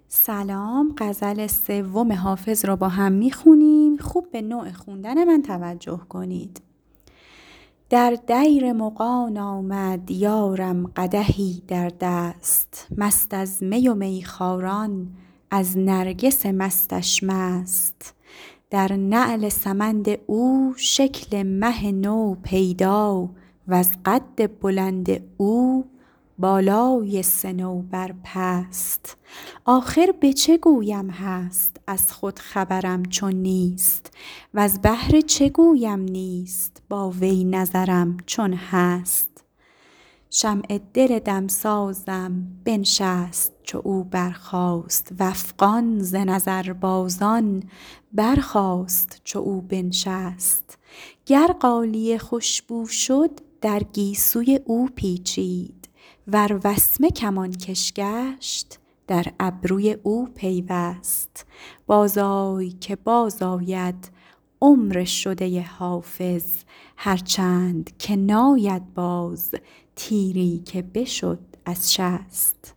سلام، غزل سوم حافظ رو با هم میخونیم. خوب به نوع خوندن من توجه کنید. در دیر مغان آمد یارم قدحی در دست، مست از می و میخواران از نرگس مستش مست. در نعل سمند او شکل مه نو پیدا، وز قد بلند او بالای صنوبر پست. آخر به چه گویم هست از خود خبرم چون نیست، وز بهر چه گویم نیست با وی نظرم چون هست. شمع دل دمسازم بنشست چو او برخاست، وافغان ز نظربازان برخاست چو او بنشست. گر غالیه خوشبو شد در گیسوی او پیچید، ور وسمه کمانکش گشت در ابروی او پیوست. بازآی که بازآید عمر شده حافظ، هرچند که ناید باز تیری که بشد از شست.